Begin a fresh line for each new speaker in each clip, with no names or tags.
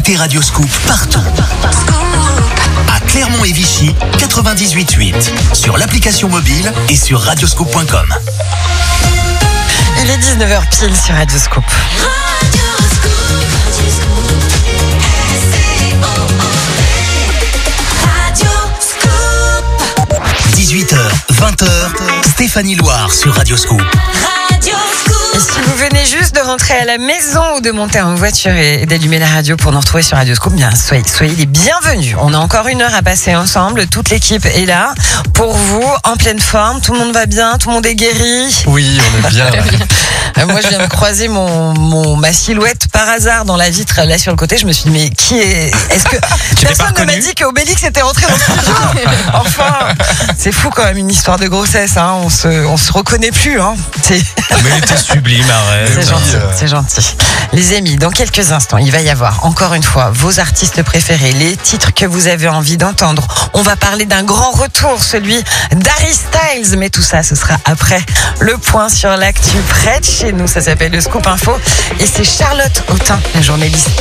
Écoutez Radio Scoop partout. À Clermont et Vichy, 98.8. Sur l'application mobile et sur radioscoop.com.
Il est 19h pile sur Radio Scoop.
18h, 20h, Stéphanie Loire sur Radio Scoop.
Et si vous venez juste de rentrer à la maison ou de monter en voiture et d'allumer la radio pour nous retrouver sur Radio Scoop, bien soyez les bienvenus. On a encore une heure à passer ensemble. Toute l'équipe est là pour vous, en pleine forme. Tout le monde va bien, tout le monde est guéri.
Oui, on est bien.
Moi, je viens de croiser ma silhouette par hasard dans la vitre là sur le côté. Je me suis dit, mais qui est... Est-ce que personne ne m'a dit qu'Obélix était rentré dans le studio? Enfin, c'est fou quand même une histoire de grossesse. Hein. On se reconnaît plus. Hein.
Mais il était sublime, arrête.
C'est gentil. Les amis, dans quelques instants, il va y avoir encore une fois vos artistes préférés, les titres que vous avez envie d'entendre. On va parler d'un grand retour, celui d'Harry Styles. Mais tout ça, ce sera après le point sur l'actu près de chez nous. Ça s'appelle le Scoop Info. Et c'est Charlotte Autain, la journaliste.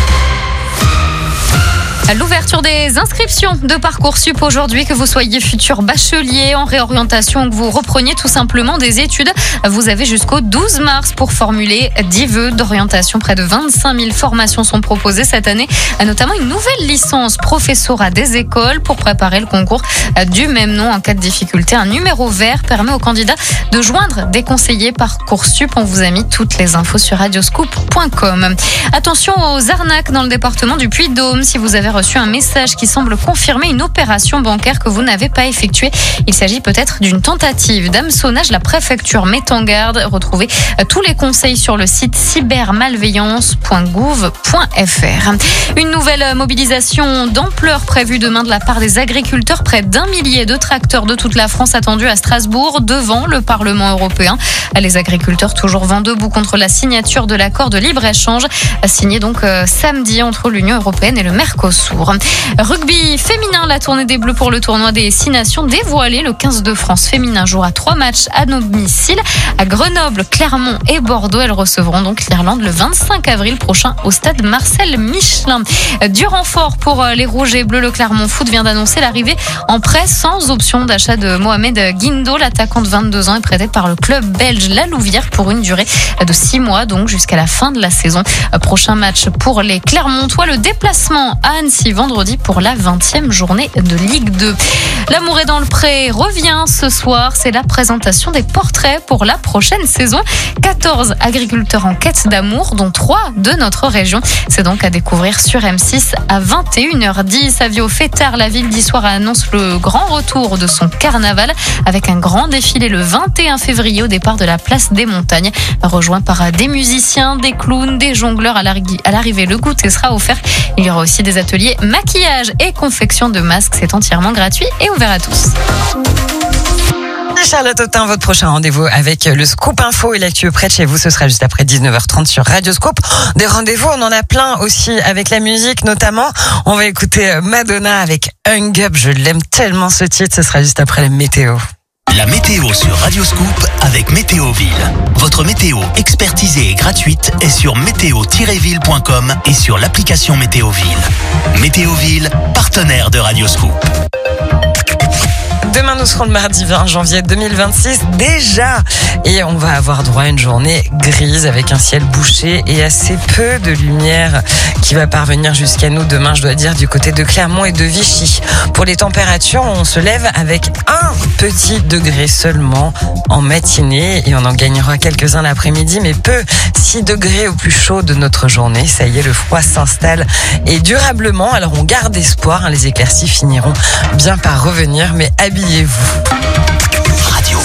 À l'ouverture des inscriptions de Parcoursup aujourd'hui, que vous soyez futur bachelier en réorientation ou que vous repreniez tout simplement des études, vous avez jusqu'au 12 mars pour formuler 10 vœux d'orientation. Près de 25 000 formations sont proposées cette année, notamment une nouvelle licence professorat des écoles pour préparer le concours du même nom. En cas de difficulté, un numéro vert permet aux candidats de joindre des conseillers Parcoursup. On vous a mis toutes les infos sur radioscoop.com. Attention aux arnaques dans le département du Puy-de-Dôme. Si vous avez reçu un message qui semble confirmer une opération bancaire que vous n'avez pas effectuée, il s'agit peut-être d'une tentative d'hameçonnage. La préfecture met en garde. Retrouvez tous les conseils sur le site cybermalveillance.gouv.fr. Une nouvelle mobilisation d'ampleur prévue demain de la part des agriculteurs. Près d'1 millier de tracteurs de toute la France attendus à Strasbourg devant le Parlement européen. Les agriculteurs toujours vent debout contre la signature de l'accord de libre-échange signé donc samedi entre l'Union européenne et le Mercosur. Rugby féminin, la tournée des Bleus pour le tournoi des 6 nations dévoilée. Le 15 de France féminin jouera 3 matchs à domicile à Grenoble, Clermont et Bordeaux. Elles recevront donc l'Irlande le 25 avril prochain au stade Marcel Michelin. Du renfort pour les Rouges et Bleus. Le Clermont Foot vient d'annoncer l'arrivée en prêt sans option d'achat de Mohamed Guindo. L'attaquant de 22 ans est prêté par le club belge La Louvière pour une durée de 6 mois, donc jusqu'à la fin de la saison. Prochain match pour les Clermontois, le déplacement à Annecy vendredi pour la 20e journée de Ligue 2. L'amour est dans le pré revient ce soir. C'est la présentation des portraits pour la prochaine saison. 14 agriculteurs en quête d'amour, dont 3 de notre région. C'est donc à découvrir sur M6 à 21h10. À Viau-Fétard, la ville d'Issoire annonce le grand retour de son carnaval avec un grand défilé le 21 février au départ de la place des Montagnes. Rejoint par des musiciens, des clowns, des jongleurs. À l'arrivée, le goûter sera offert. Il y aura aussi des ateliers maquillage et confection de masques. C'est entièrement gratuit et ouvert à tous.
Charlotte Autain, votre prochain rendez-vous avec le Scoop Info et l'actu près de chez vous, ce sera juste après 19h30 sur Radio Scoop. Des rendez-vous, on en a plein aussi avec la musique notamment. On va écouter Madonna avec Hung Up. Je l'aime tellement ce titre, ce sera juste après la météo.
La météo sur Radio Scoop avec Météoville. Votre météo expertisée et gratuite est sur météo-ville.com et sur l'application Météoville. Météoville, partenaire de Radio Scoop.
Demain, nous serons le mardi 20 janvier 2026 déjà. Et on va avoir droit à une journée grise avec un ciel bouché et assez peu de lumière qui va parvenir jusqu'à nous demain, je dois dire, du côté de Clermont et de Vichy. Pour les températures, on se lève avec 1 petit degré seulement en matinée et on en gagnera quelques-uns l'après-midi, mais peu. 6 degrés au plus chaud de notre journée. Ça y est, le froid s'installe et durablement. Alors on garde espoir, les éclaircies finiront bien par revenir, mais habillez-vous.
Radio.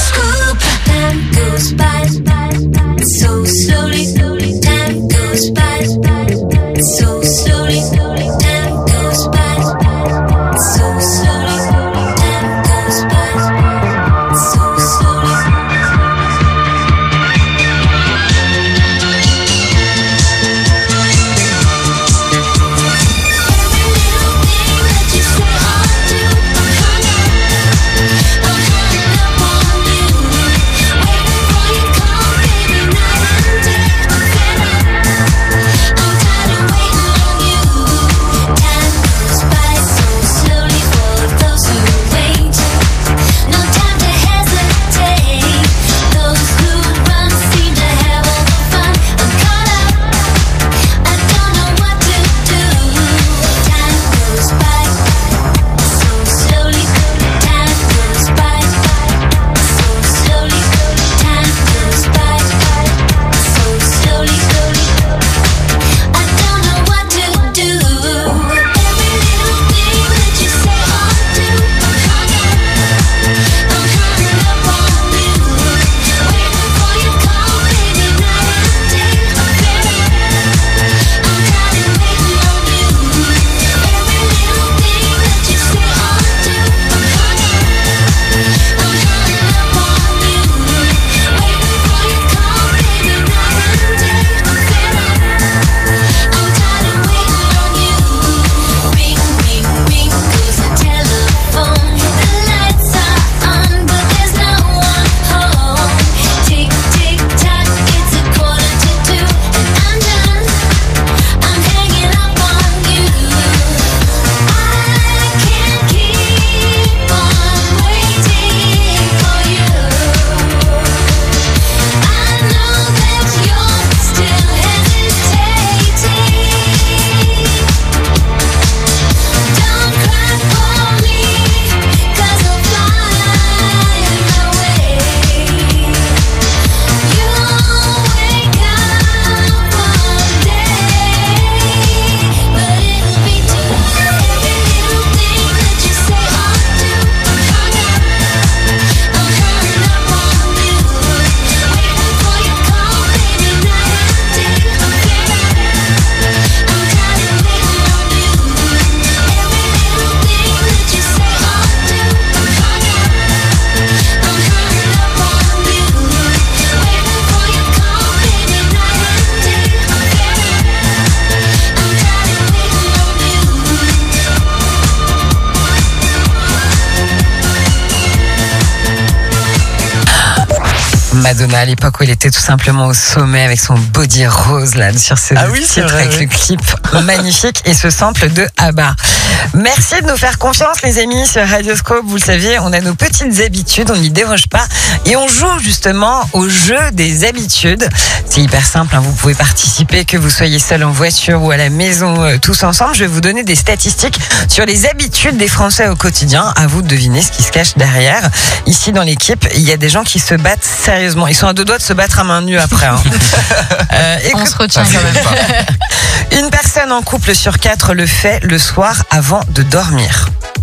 Madonna à l'époque où elle était tout simplement au sommet avec son body rose là sur ce titre avec le clip magnifique et ce sample de ABBA. Merci de nous faire confiance les amis sur Radioscope. Vous le savez, on a nos petites habitudes, on n'y déroge pas et on joue justement au jeu des habitudes. C'est hyper simple, hein, vous pouvez participer que vous soyez seul en voiture ou à la maison tous ensemble. Je vais vous donner des statistiques sur les habitudes des Français au quotidien. À vous de deviner ce qui se cache derrière. Ici dans l'équipe, il y a des gens qui se battent sérieusement. Ils sont à deux doigts de se battre à main nue après. Hein.
On se retient quand même.
Une personne en couple sur 4 le fait le soir avant de dormir. Quoi ?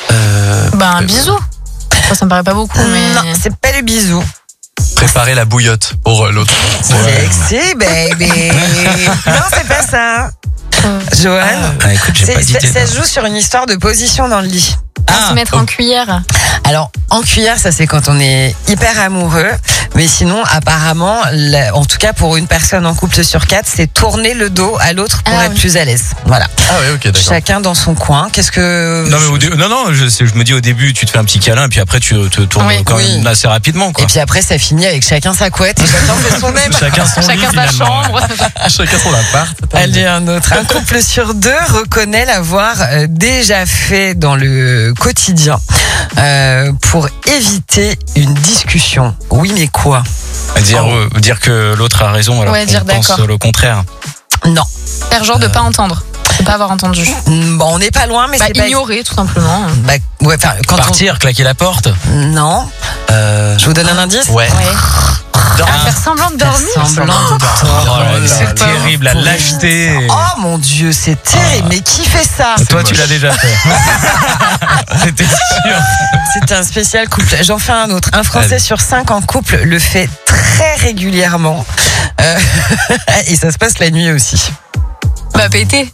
Un bisou. Ça me paraît pas beaucoup, mais...
Non, c'est pas le bisou.
Préparer la bouillotte pour l'autre.
Sexy, baby. Non, c'est pas ça. Johan,
écoute, j'ai pas d'idée,
ça se joue sur une histoire de position dans le lit.
Se mettre en cuillère.
Alors, en cuillère, ça c'est quand on est hyper amoureux. Mais sinon, apparemment, en tout cas pour une personne en couple sur 4, c'est tourner le dos à l'autre pour être plus à l'aise. Voilà.
Ah oui, ok, d'accord.
Chacun dans son coin. Qu'est-ce que...
Non, je me dis au début, tu te fais un petit câlin et puis après tu te tournes même assez rapidement, quoi.
Et puis après, ça finit avec chacun sa couette et chacun fait son même.
Chacun son lit,
Chacun sa chambre.
Chacun son appart.
Allez, un autre. Un couple sur 2 reconnaît l'avoir déjà fait dans le quotidien pour éviter une discussion. Oui, mais quoi ?
Dire que l'autre a raison alors
dire
qu'on pense
d'accord.
le contraire.
Non.
Faire genre de pas entendre. De pas avoir entendu.
Bon, on n'est pas loin, mais c'est pas...
Ignorer, tout simplement.
Quand
Partir, claquer la porte.
Non. Je vous donne un indice ?
Ouais.
Faire semblant de dormir.
C'est terrible, la lâcheté.
Oh mon Dieu, c'est terrible. Mais qui fait ça ?
Toi, tu l'as déjà fait. C'était sûr.
C'est un spécial couple. J'en fais un autre. Un Français sur 5 en couple le fait très régulièrement. Et ça se passe la nuit aussi.
Péter.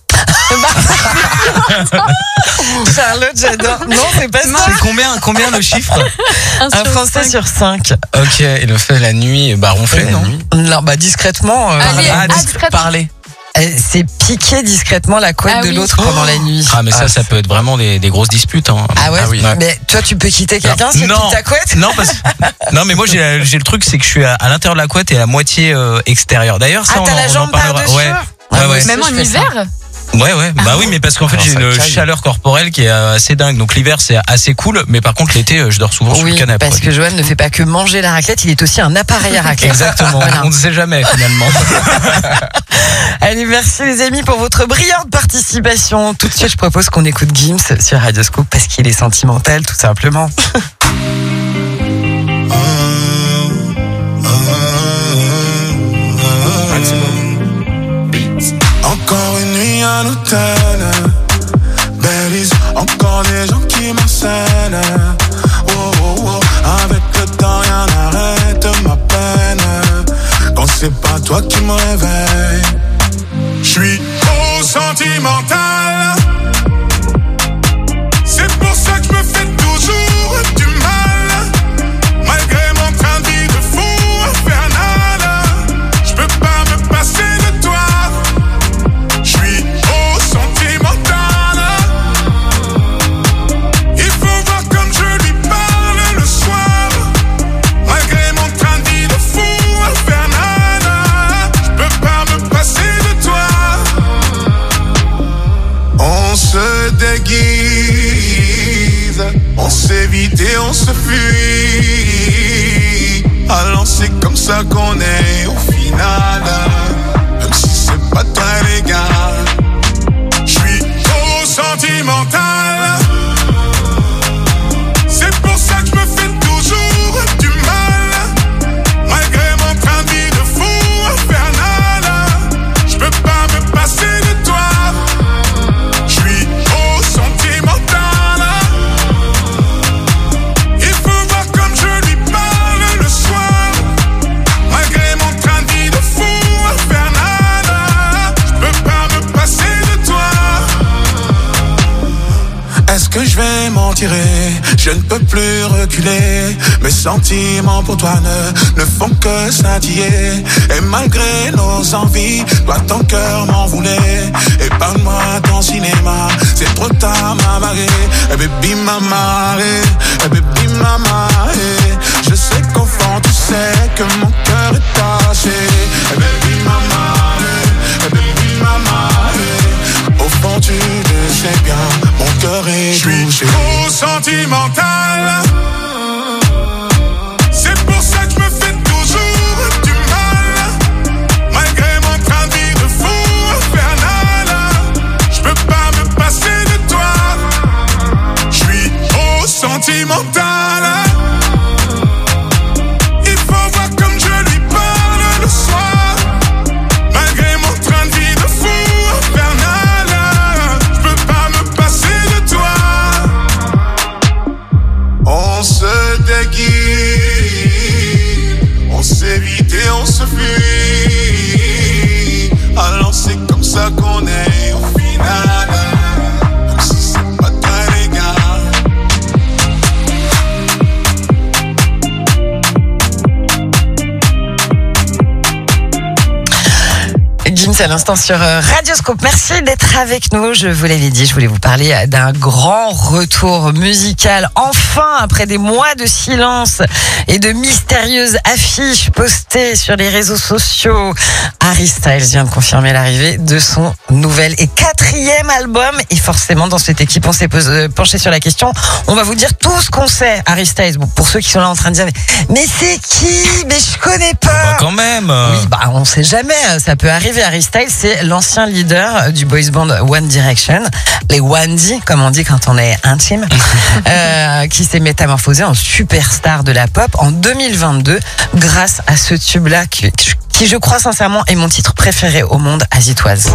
Charlotte, j'adore. Non, c'est pas ça.
C'est combien le chiffre ?
Un Français sur 5.
Ok, il le fait la nuit, ronfler, non ?
Non, discrètement.
Discrètement.
Parler.
C'est piquer discrètement la couette de l'autre pendant la nuit.
Ah mais ça peut être vraiment des grosses disputes. Hein.
Ah ouais, mais toi tu peux quitter quelqu'un si tu quittes ta couette ?
Non mais moi j'ai le truc, c'est que je suis à l'intérieur de la couette et à moitié extérieure. D'ailleurs ça
t'as la jambe par-dessus ?
Ouais.
Même en hiver ?
Ouais. Oui, mais parce qu'en fait, j'ai une chaleur corporelle qui est assez dingue. Donc l'hiver, c'est assez cool. Mais par contre, l'été, je dors souvent sur le canapé.
Parce que Johan ne fait pas que manger la raclette, il est aussi un appareil à raclette.
Exactement. Voilà. On ne sait jamais, finalement.
Allez, merci les amis pour votre brillante participation. Tout de suite, je propose qu'on écoute Gims sur Radioscope parce qu'il est sentimental, tout simplement.
Encore une nuit à l'hôtel, Belize, encore des gens qui m'enseignent. Avec le temps rien n'arrête ma peine. Quand c'est pas toi qui me réveille, j'suis trop sentimental. C'est pour ça que je me fais toujours du mal. Malgré mon train de vie de fou infernal, j'peux pas me passer de toi. J'suis trop sentimental. Il faut voir comme je lui parle le soir. Malgré mon train de vie de fou infernal, j'peux pas me passer de toi. On se déguise, on s'évite et on se fuit. Alors c'est comme ça qu'on est au final. Même si c'est pas très légal, j'suis trop sentimental. C'est pour ça que je me fais toujours du mal. Malgré mon train de vie de fou infernal, j'peux pas me passer de toi. J'suis trop sentimental. Il faut voir comme je lui parle le soir. Malgré mon train de vie de fou infernal, j'peux pas me passer de toi. Est-ce que je vais m'en tirer? Je ne peux plus reculer. Mes sentiments pour toi ne font que scintiller. Et malgré nos envies, toi ton cœur m'en voulait. Épargne-moi ton cinéma, c'est trop tard m'a marré. Et baby m'a marré, et baby m'a marré. Je sais qu'au fond tu sais
Gims à l'instant sur Radioscope. Merci d'être avec nous. Je vous l'avais dit, je voulais vous parler d'un grand retour musical. Enfin, après des mois de silence et de mystérieuses affiches postées sur les réseaux sociaux, Harry Styles vient de confirmer l'arrivée de son nouvel et 4e album. Et forcément, dans cette équipe, on s'est penché sur la question. On va vous dire tout ce qu'on sait. Harry Styles, bon, pour ceux qui sont là en train de dire mais c'est qui? Mais je connais pas.
Bah quand même.
Oui, bah on sait jamais. Ça peut arriver. Harry Styles, c'est l'ancien leader du boys band One Direction, les Wandy, comme on dit quand on est intime, qui s'est métamorphosé en superstar de la pop en 2022 grâce à ce tube-là qui je crois sincèrement est mon titre préféré au monde, As It Was.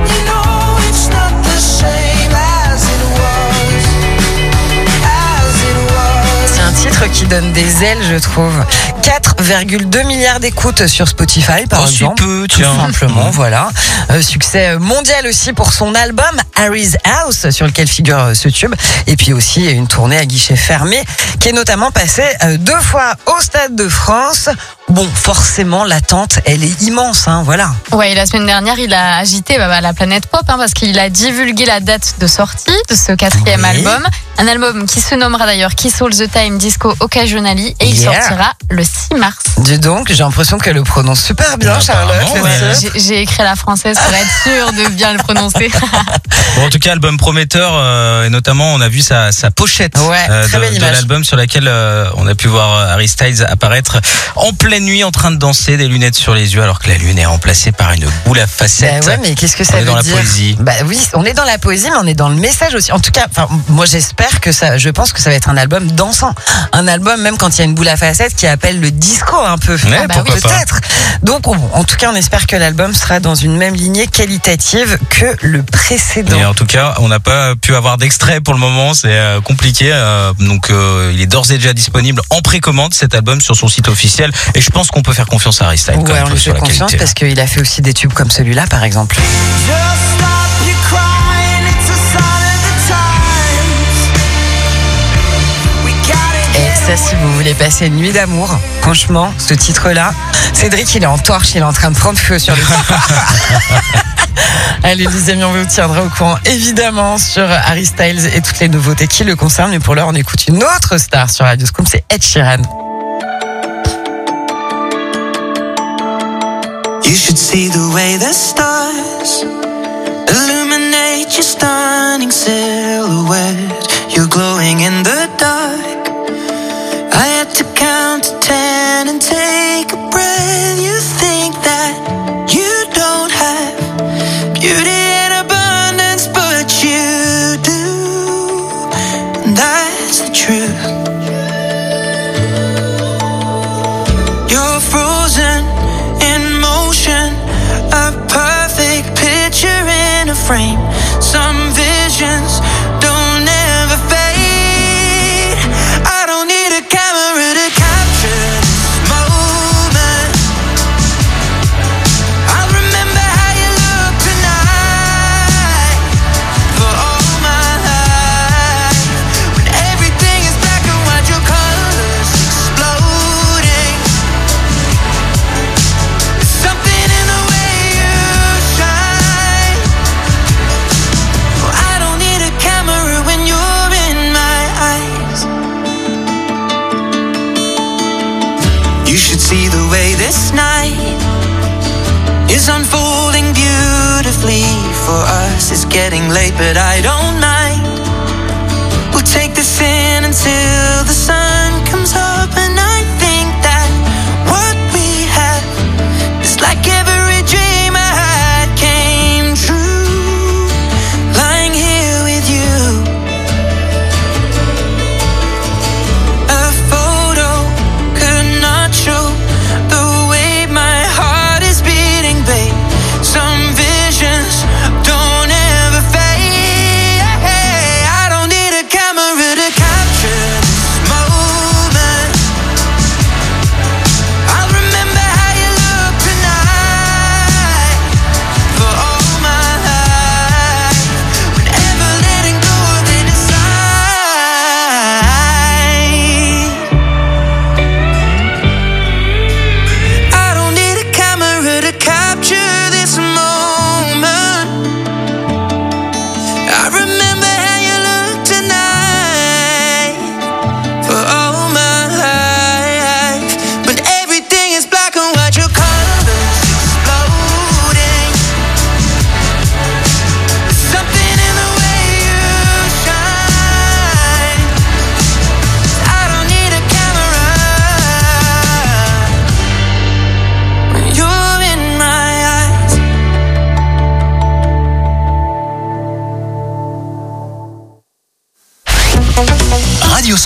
Titre qui donne des ailes, je trouve. 4,2 milliards d'écoutes sur Spotify, par exemple.
Peu,
tout simplement, voilà. Succès mondial aussi pour son album Harry's House, sur lequel figure ce tube. Et puis aussi une tournée à guichet fermé, qui est notamment passée 2 fois au Stade de France. Bon, forcément, l'attente, elle est immense, hein, voilà.
Ouais, et la semaine dernière, il a agité la planète pop, parce qu'il a divulgué la date de sortie de ce 4e album. Un album qui se nommera d'ailleurs Kiss All the Time Disco Occasionally, et il sortira le 6 mars.
Dis donc, j'ai l'impression qu'elle le prononce super bien, Charlotte.
Ouais. J'ai écrit la française pour être sûre de bien le prononcer.
Bon, en tout cas, album prometteur, et notamment on a vu sa pochette de l'album sur laquelle on a pu voir Harry Styles apparaître en pleine nuit en train de danser, des lunettes sur les yeux, alors que la lune est remplacée par une boule à facettes.
Ouais, mais qu'est-ce que ça veut dire? On est dans la poésie. Bah oui, on est dans la poésie, mais on est dans le message aussi. En tout cas, moi j'espère que je pense que ça va être un album dansant, un album même quand il y a une boule à facettes qui appelle le disco un peu.
Ouais,
peut-être. Donc en tout cas, on espère que l'album sera dans une même lignée qualitative que le précédent.
Et en tout cas, on n'a pas pu avoir d'extrait pour le moment, c'est compliqué. Donc il est d'ores et déjà disponible en précommande cet album sur son site officiel. Et je pense qu'on peut faire confiance à Harry Styles.
Ouais, on lui fait confiance parce qu'il a fait aussi des tubes comme celui-là, par exemple. Et ça, si vous voulez passer une nuit d'amour, franchement, ce titre-là, Cédric, il est en torche, il est en train de prendre feu sur le titre. Allez les amis, on vous tiendra au courant évidemment sur Harry Styles et toutes les nouveautés qui le concernent. Mais pour l'heure, on écoute une autre star sur Radioscope, c'est Ed Sheeran.
You should see the way the stars illuminate your stunning silhouette. You're glowing in the dark. I had to count to 10 and take a breath. You think that you don't have beauty in abundance, but you do. And that's the truth. You're frozen in motion, a perfect picture in a frame. Some visions don't ever fade. I don't need a camera to capture this moment. I'll remember how you look tonight for all my life. When everything is black and white, your colors exploding. There's something in the way you shine. Well, I don't need a camera when you're in my eyes. You should see the way this night is unfolding beautifully for us. It's getting late, but I don't mind. We'll take this in until the sun comes up, and I think that what we have is like every dream I had came true. Lying here with you, a photo could not show the way my heart is beating, babe. Some visions don't ever fade. I don't need a camera to capture this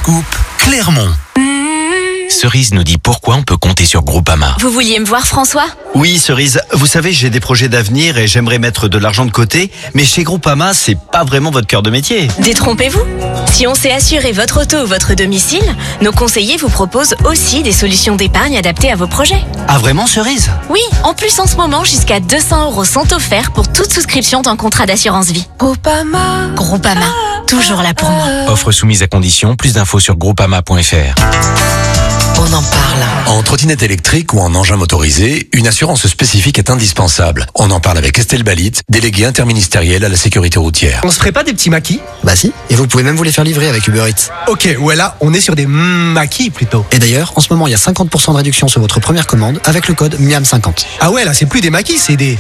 Radioscoop, Clermont.
Cerise nous dit pourquoi on peut compter sur Groupama.
Vous vouliez me voir, François ?
Oui, Cerise. Vous savez, j'ai des projets d'avenir et j'aimerais mettre de l'argent de côté. Mais chez Groupama, c'est pas vraiment votre cœur de métier.
Détrompez-vous. Si on sait assurer votre auto ou votre domicile, nos conseillers vous proposent aussi des solutions d'épargne adaptées à vos projets.
Ah vraiment, Cerise ?
Oui, en plus en ce moment, jusqu'à 200 € sont offerts pour toute souscription d'un contrat d'assurance vie.
Groupama.
Groupama, toujours là pour moi.
Offre soumise à condition, plus d'infos sur groupama.fr.
On en parle.
En trottinette électrique ou en engin motorisé, une assurance spécifique est indispensable. On en parle avec Estelle Balit, déléguée interministérielle à la sécurité routière.
On se ferait pas des petits maquis ?
Bah si, et vous pouvez même vous les faire livrer avec Uber Eats.
Ok, ouais là, on est sur des maquis plutôt.
Et d'ailleurs, en ce moment, il y a 50% de réduction sur votre première commande avec le code MIAM50.
Ah ouais, là, c'est plus des maquis, c'est des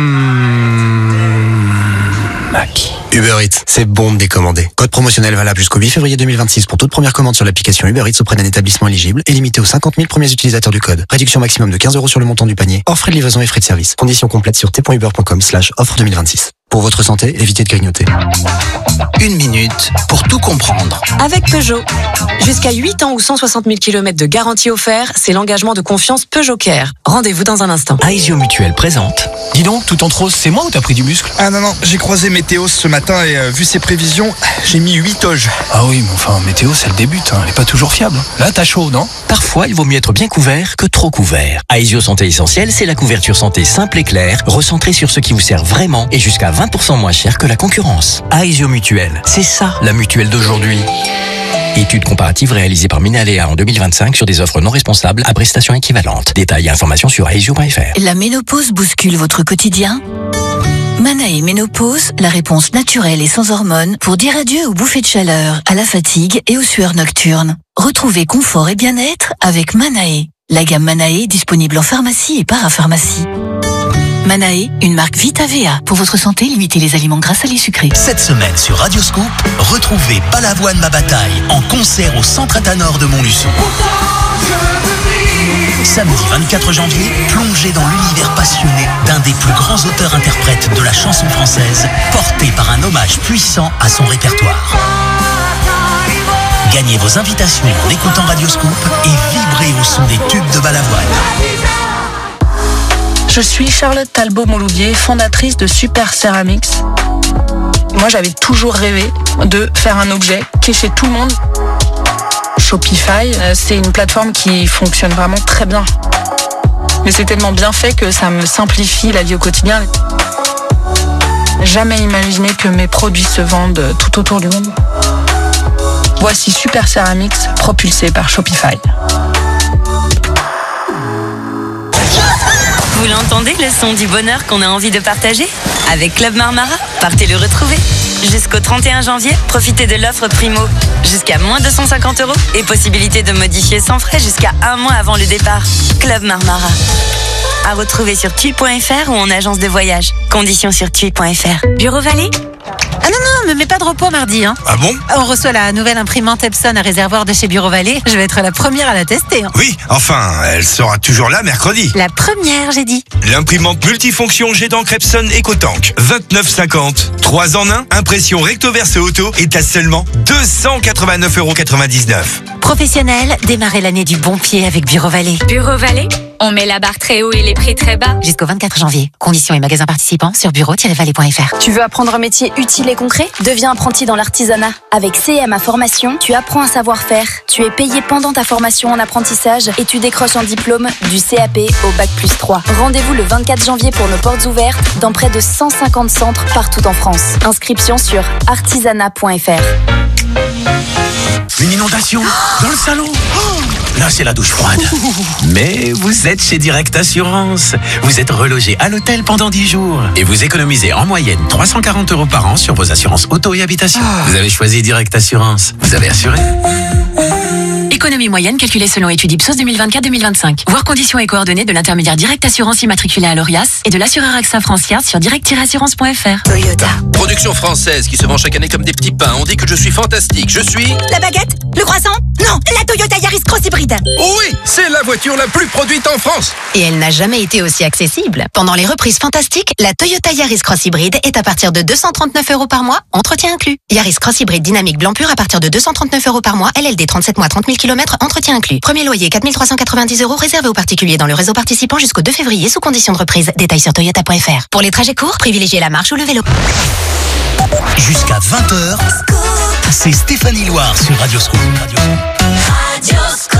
maquis.
Uber Eats, c'est bon de décommander. Code promotionnel valable jusqu'au 8 février 2026 pour toute première commande sur l'application Uber Eats auprès d'un établissement éligible et limité aux 50 000 premiers utilisateurs du code. Réduction maximum de 15 € sur le montant du panier, hors frais de livraison et frais de service. Conditions complètes sur t.uber.com/offre 2026. Pour votre santé, évitez de grignoter.
1 minute pour tout comprendre.
Avec Peugeot. Jusqu'à 8 ans ou 160 000 km de garantie offert, c'est l'engagement de confiance Peugeot Care. Rendez-vous dans un instant.
Aesio Mutuelle présente.
Dis donc, tout en rose, c'est moi ou t'as pris du muscle ?
Ah non, j'ai croisé Météo ce matin et vu ses prévisions, j'ai mis 8 oges.
Ah oui, mais enfin, Météo, c'est le début, elle est pas toujours fiable. Là, t'as chaud, non ?
Parfois, il vaut mieux être bien couvert que trop couvert. Aesio Santé Essentielle, c'est la couverture santé simple et claire, recentrée sur ce qui vous sert vraiment et jusqu'à 20% moins cher que la concurrence. Aesio Mutuelle, c'est ça la mutuelle d'aujourd'hui. Étude comparative réalisée par Minalea en 2025 sur des offres non responsables à prestations équivalentes. Détails et informations sur aesio.fr.
La ménopause bouscule votre quotidien ? Manae Ménopause, la réponse naturelle et sans hormones pour dire adieu aux bouffées de chaleur, à la fatigue et aux sueurs nocturnes. Retrouvez confort et bien-être avec Manae. La gamme Manae est disponible en pharmacie et parapharmacie. Manae, une marque Vitavea. Pour votre santé, limitez les aliments gras, salés, sucrés.
Cette semaine sur Radioscoop, retrouvez Balavoine ma bataille en concert au Centre Athanor de Montluçon. Samedi 24 janvier, plongez dans l'univers passionné d'un des plus grands auteurs-interprètes de la chanson française, porté par un hommage puissant à son répertoire. Gagnez vos invitations en écoutant Radioscoop et vibrez au son des tubes de Balavoine.
Je suis Charlotte Talbot-Moloubier, fondatrice de Super Ceramics. Moi, j'avais toujours rêvé de faire un objet qui est chez tout le monde. Shopify, c'est une plateforme qui fonctionne vraiment très bien. Mais c'est tellement bien fait que ça me simplifie la vie au quotidien. Jamais imaginé que mes produits se vendent tout autour du monde. Voici Super Ceramics, propulsé par Shopify.
Vous l'entendez, le son du bonheur qu'on a envie de partager ? Avec Club Marmara, partez le retrouver. Jusqu'au 31 janvier, profitez de l'offre Primo. Jusqu'à moins 250 € et possibilité de modifier sans frais jusqu'à 1 mois avant le départ. Club Marmara. À retrouver sur tui.fr ou en agence de voyage. Conditions sur tui.fr. Bureau Vallée ?
Ah non, me mets pas de repos mardi. Hein.
Ah bon ?
On reçoit la nouvelle imprimante Epson à réservoir de chez Bureau Vallée. Je vais être la première à la tester. Hein.
Oui, enfin, elle sera toujours là mercredi.
La première, j'ai dit.
L'imprimante multifonction jet d'encre Epson EcoTank. 29,50. 3 en 1, impression recto verso auto est à seulement 289,99 €.
Professionnel, démarrez l'année du bon pied avec Bureau Vallée.
Bureau Vallée, on met la barre très haut et les prix très bas.
Jusqu'au 24 janvier. Conditions et magasins participants sur bureau-vallée.fr.
Tu veux apprendre un métier utile et concret ? Deviens apprenti dans l'artisanat. Avec CMA Formation, tu apprends un savoir-faire. Tu es payé pendant ta formation en apprentissage et tu décroches un diplôme du CAP au Bac+3. Rendez-vous le 24 janvier pour nos portes ouvertes dans près de 150 centres partout en France. Inscription sur artisanat.fr.
Une inondation dans le salon. Là, c'est la douche froide. Mais vous êtes chez Direct Assurance. Vous êtes relogé à l'hôtel pendant 10 jours. Et vous économisez en moyenne 340 € par an sur vos assurances auto et habitation. Vous avez choisi Direct Assurance. Vous avez assuré ?
Économie moyenne calculée selon étude Ipsos 2024-2025. Voir conditions et coordonnées de l'intermédiaire Direct Assurance immatriculé à l'ORIAS et de l'assureur AXA France Yard sur direct-assurance.fr.
Toyota. Production française qui se vend chaque année comme des petits pains. On dit que je suis fantastique. Je suis...
La baguette? Le croissant? Non, la Toyota Yaris Cross Hybride.
Oui, c'est la voiture la plus produite en France.
Et elle n'a jamais été aussi accessible. Pendant les reprises fantastiques, la Toyota Yaris Cross Hybride est à partir de 239 € par mois, entretien inclus. Yaris Cross Hybride dynamique blanc pur à partir de 239 € par mois, LLD 37 mois, 30 000 km, entretien inclus. Premier loyer 4 390 € réservé aux particuliers dans le réseau participant jusqu'au 2 février sous condition de reprise. Détails sur toyota.fr. Pour les trajets courts, privilégiez la marche ou le vélo.
Jusqu'à 20h, c'est Stéphanie Loire sur Radio Scoop.
Radio Scoop.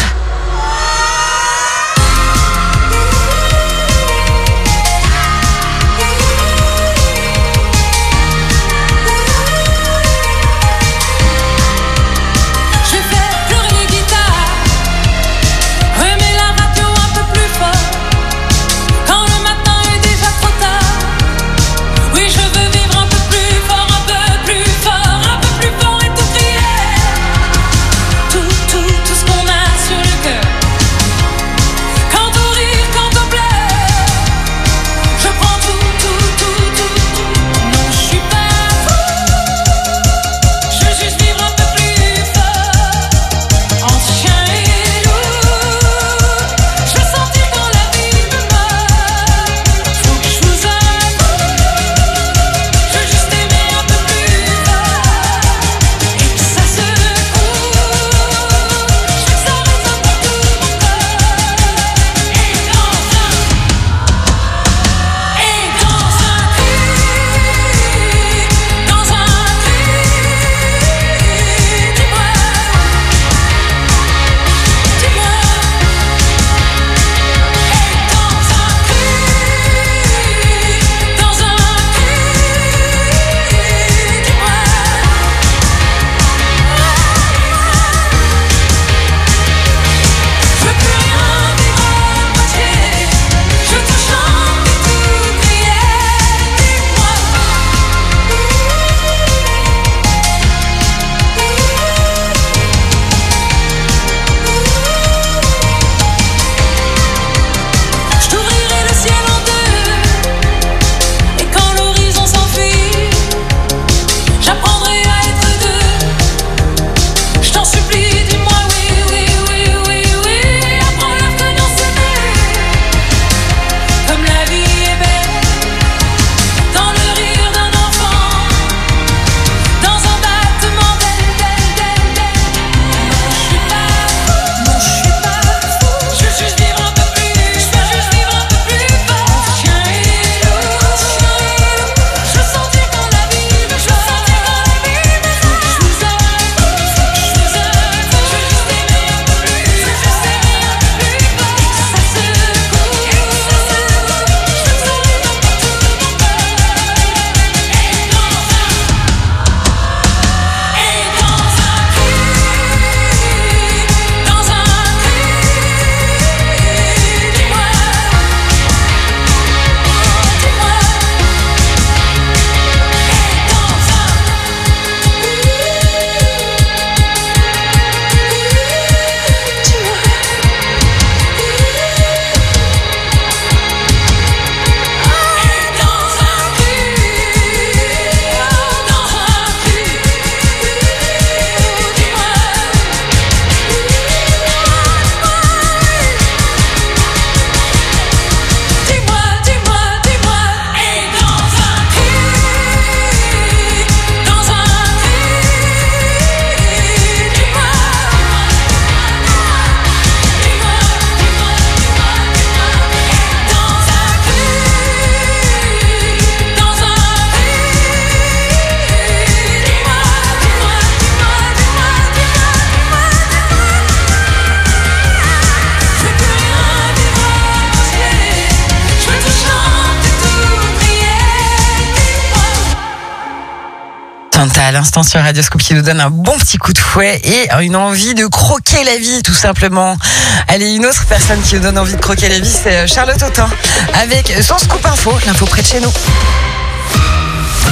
À l'instant sur Radio Scoop qui nous donne un bon petit coup de fouet et une envie de croquer la vie tout simplement. Allez, une autre personne qui nous donne envie de croquer la vie, c'est Charlotte Autain avec son Scoop Info, l'info près de chez nous.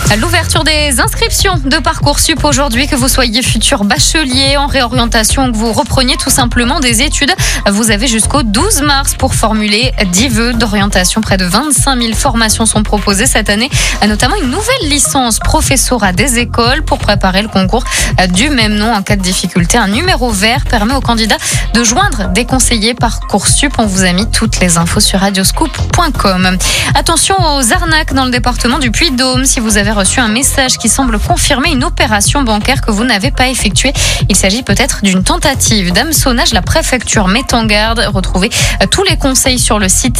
L'ouverture des inscriptions de Parcoursup aujourd'hui, que vous soyez futur bachelier en réorientation, que vous repreniez tout simplement des études, vous avez jusqu'au 12 mars pour formuler 10 vœux d'orientation. Près de 25 000 formations sont proposées cette année, notamment une nouvelle licence professorat des écoles pour préparer le concours du même nom. En cas de difficulté, un numéro vert permet aux candidats de joindre des conseillers Parcoursup. On vous a mis toutes les infos sur radioscoop.com. Attention aux arnaques dans le département du Puy-de-Dôme. Si vous avez reçu un message qui semble confirmer une opération bancaire que vous n'avez pas effectuée, il s'agit peut-être d'une tentative d'hameçonnage. La préfecture met en garde. Retrouvez tous les conseils sur le site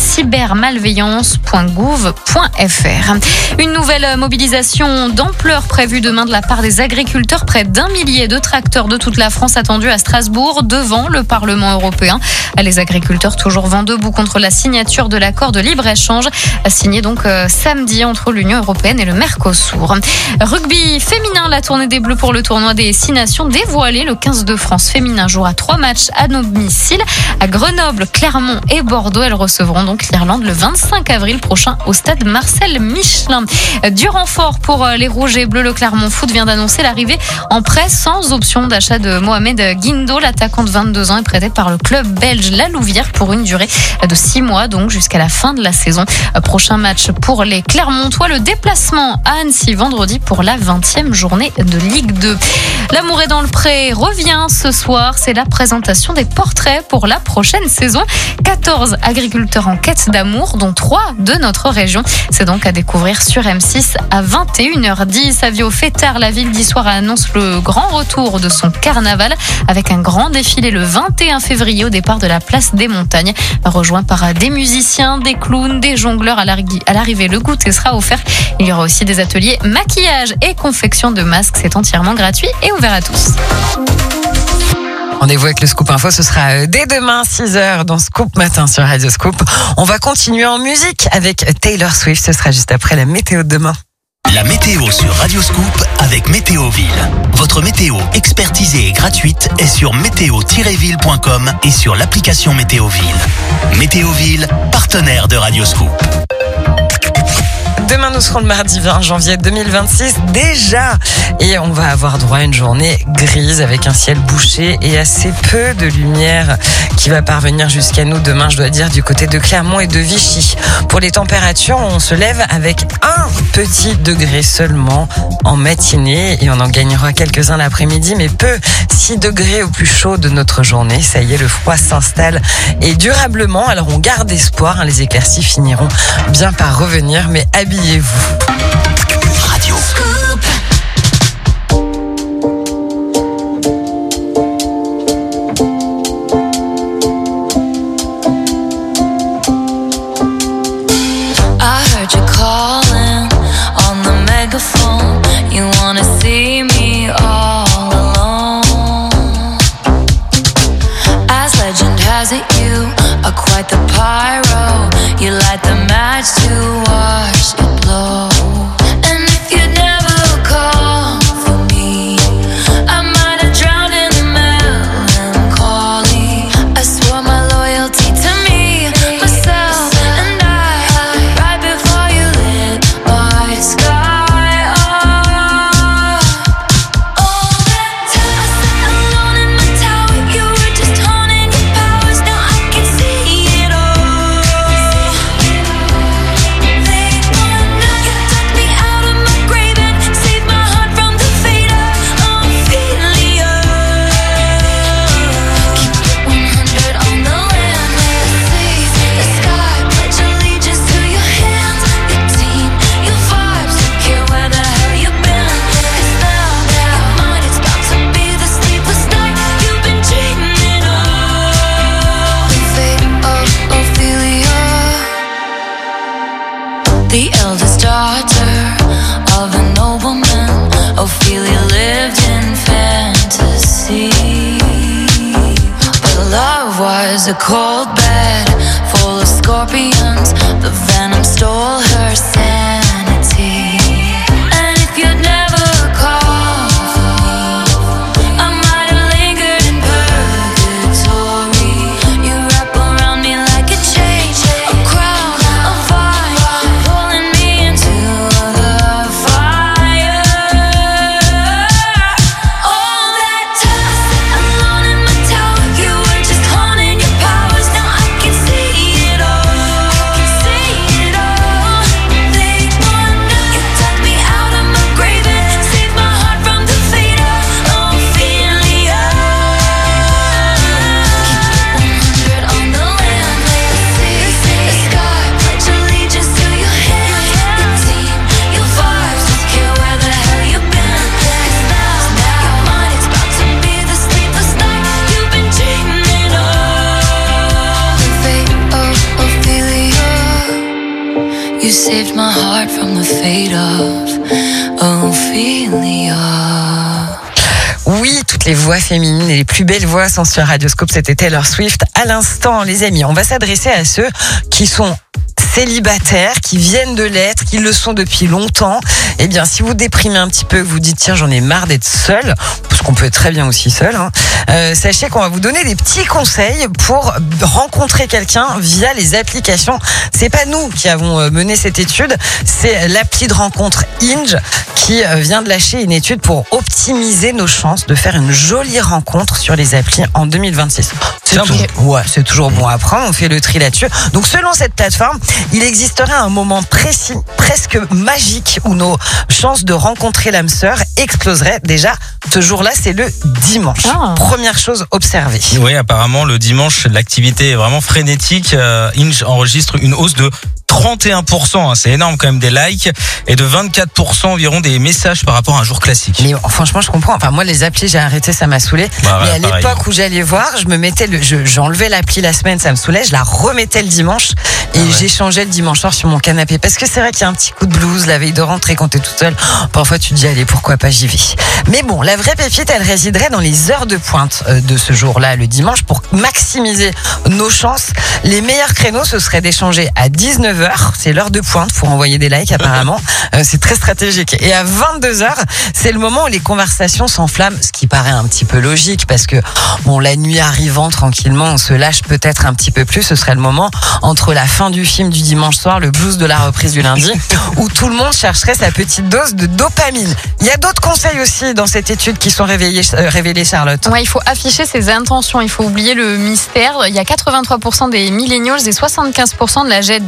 cybermalveillance.gouv.fr. Une nouvelle mobilisation d'ampleur prévue demain de la part des agriculteurs. Près d'1 millier de tracteurs de toute la France attendus à Strasbourg devant le Parlement européen. Les agriculteurs toujours vent debout contre la signature de l'accord de libre-échange signé donc samedi entre l'Union européenne et le Mercosur. Rugby féminin, la tournée des Bleus pour le tournoi des 6 nations dévoilée. Le 15 de France féminin jouera 3 matchs à domicile à Grenoble, Clermont et Bordeaux. Elles recevront donc l'Irlande le 25 avril prochain au stade Marcel Michelin. Du renfort pour les Rouges et Bleus, le Clermont Foot vient d'annoncer l'arrivée en prêt sans option d'achat de Mohamed Guindo. L'attaquant de 22 ans est prêté par le club belge La Louvière pour une durée de 6 mois, donc jusqu'à la fin de la saison. Prochain match pour les Clermontois, le déplacement à Annecy vendredi pour la 20e journée de Ligue 2. L'amour est dans le pré revient ce soir. C'est la présentation des portraits pour la prochaine saison. 14 agriculteurs en quête d'amour, dont 3 de notre région. C'est donc à découvrir sur M6 à 21h10. À Viau-Fétard, la ville d'Issoire annonce le grand retour de son carnaval avec un grand défilé le 21 février au départ de la place des Montagnes. Rejoint par des musiciens, des clowns, des jongleurs. À l'arrivée, le goûter sera offert. Il y aura aussi des ateliers maquillage et confection de masques. C'est entièrement gratuit et ouvert à tous.
Rendez-vous avec le Scoop Info, ce sera dès demain 6h dans Scoop Matin sur Radio Scoop. On va continuer en musique avec Taylor Swift, ce sera juste après la météo de demain.
La météo sur Radio Scoop avec Météoville. Votre météo expertisée et gratuite est sur météo-ville.com et sur l'application Météoville. Météoville, partenaire de Radio Scoop.
Demain, nous serons le mardi 20 janvier 2026 déjà. Et on va avoir droit à une journée grise avec un ciel bouché et assez peu de lumière qui va parvenir jusqu'à nous demain, je dois dire, du côté de Clermont et de Vichy. Pour les températures, on se lève avec 1 petit degré seulement en matinée et on en gagnera quelques-uns l'après-midi, mais peu. 6 degrés au plus chaud de notre journée. Ça y est, le froid s'installe et durablement. Alors on garde espoir, les éclaircies finiront bien par revenir, mais habillez-vous.
Radio Scoop.
I heard you calling on the megaphone. You wanna see me all alone. As legend has it, you are quite the pyro. You light the match to watch it blow. And if you never call for me, I might have drowned in the melancholy. I swore my loyalty to me, myself, and I, right before you lit my sky up. All that time I sat alone in my tower, you were just honing your powers. Now I can see it all. Late one night, you took me out of my grave and saved my heart from the fate of Ophelia. Keep it 100 on the land, let's see the sky. Pledge allegiance to your hands, your team, your vibes. Don't care where the hell you've been, 'cause now your mind is about to be the sleepless night you've been dreaming of. The fate of Ophelia, the eldest daughter of a nobleman. Ophelia lived in fantasy, but love was a cold bed full of scorpions. The venom stole her sanity. And if you'd never call for me, I might have lingered in purgatory. You wrap around me like a chain, a crown, a vine, pulling me into the fire. You saved my heart from the fate of Ophelia.
Oui, toutes les voix féminines et les plus belles voix sont sur Radioscope. C'était Taylor Swift à l'instant, les amis. On va s'adresser à ceux qui sont célibataires, qui viennent de l'être, qui le sont depuis longtemps. Eh bien, si vous déprimez un petit peu, vous dites tiens, j'en ai marre d'être seul, parce qu'on peut être très bien aussi seul, sachez qu'on va vous donner des petits conseils pour rencontrer quelqu'un via les applications. C'est pas nous qui avons mené cette étude, c'est l'appli de rencontre Hinge qui vient de lâcher une étude pour optimiser nos chances de faire une jolie rencontre sur les applis en 2026. C'est toujours bon à prendre, on fait le tri là-dessus. Donc selon cette plateforme, il existerait un moment précis, presque magique, où nos chances de rencontrer l'âme sœur exploseraient. Déjà, ce jour-là, c'est le dimanche. Première chose observée.
Oui, apparemment, le dimanche, l'activité est vraiment frénétique. Hinge enregistre une hausse de 31%, c'est énorme quand même, des likes, et de 24% environ des messages par rapport à un jour classique.
Mais franchement, je comprends. Enfin, moi, les applis, j'ai arrêté, ça m'a saoulé. Mais à l'époque où j'allais voir, je me mettais j'enlevais l'appli la semaine, ça me saoulait, je la remettais le dimanche et j'échangeais le dimanche soir sur mon canapé. Parce que c'est vrai qu'il y a un petit coup de blues la veille de rentrer quand t'es toute seule. Parfois, tu te dis, allez, pourquoi pas, j'y vais. Mais bon, la vraie pépite, elle résiderait dans les heures de pointe de ce jour-là, le dimanche, pour maximiser nos chances. Les meilleurs créneaux, ce serait d'échanger à 19h. C'est l'heure de pointe pour envoyer des likes apparemment. C'est très stratégique. Et à 22h, c'est le moment où les conversations s'enflamment, ce qui paraît un petit peu logique parce que bon, la nuit arrivant tranquillement, on se lâche peut-être un petit peu plus. Ce serait le moment entre la fin du film du dimanche soir, le blues de la reprise du lundi, où tout le monde chercherait sa petite dose de dopamine. Il y a d'autres conseils aussi dans cette étude qui sont révélés, Charlotte.
Ouais, il faut afficher ses intentions. Il faut oublier le mystère. Il y a 83% des millennials et 75% de la Z,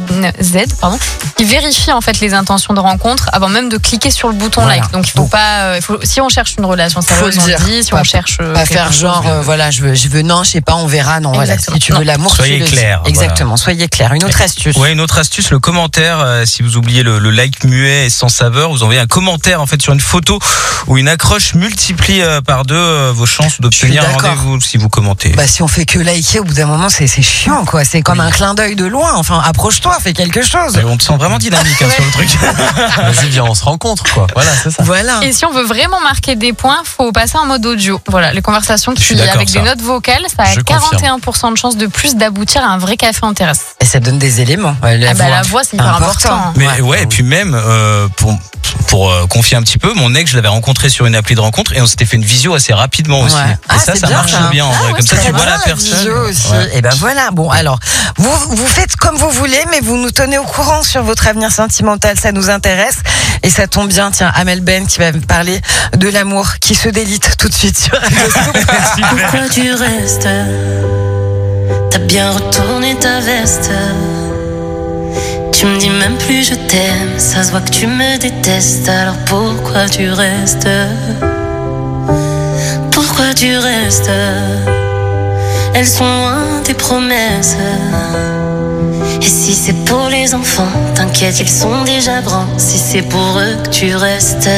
qui vérifient en fait les intentions de rencontre avant même de cliquer sur le bouton like. Donc il faut pas, si on cherche une relation sérieuse, on le dit. Si on cherche
pas faire genre, voilà, je veux, non, je sais pas, on verra, non, voilà. Si tu veux l'amour,
soyez clair.
Exactement, voilà. Soyez clair. Une autre astuce.
Ouais, une autre astuce, le commentaire. Si vous oubliez le like muet et sans saveur, vous envoyez un commentaire en fait sur une photo où une accroche multiplie par deux vos chances d'obtenir un rendez-vous si vous commentez.
Bah si on fait que liker, au bout d'un moment, c'est chiant, quoi. C'est comme un clin d'œil de loin. Enfin, approche-toi, fais quelque chose.
On te sent vraiment dynamique sur le truc.
Vas-y, viens, on se rencontre, quoi. Voilà, c'est ça.
Voilà.
Et si on veut vraiment marquer des points, faut passer en mode audio. Voilà, les conversations avec des notes vocales, ça a 41% de chances de plus d'aboutir à un vrai café en terrasse.
Et ça donne des éléments.
La voix, c'est hyper important.
Mais ouais, et puis même pour confier un petit peu, mon ex, je l'avais rencontré sur une appli de rencontre et on s'était fait une visio assez rapidement aussi. Et ça marche bien en vrai. Comme ça, tu vois la personne.
Aussi. Et ben voilà. Bon, alors, vous faites comme vous voulez, mais vous nous tenez au courant sur votre avenir sentimental. Ça nous intéresse. Et ça tombe bien. Tiens, Amel Ben qui va me parler de l'amour qui se délite tout de suite sur Radioscope.
Pourquoi tu restes? T'as bien retourné ta veste. Tu me dis même plus je t'aime, ça se voit que tu me détestes, alors pourquoi tu restes? Pourquoi tu restes? Elles sont loin tes promesses. Et si c'est pour les enfants, t'inquiète, ils sont déjà grands. Si c'est pour eux que tu restes,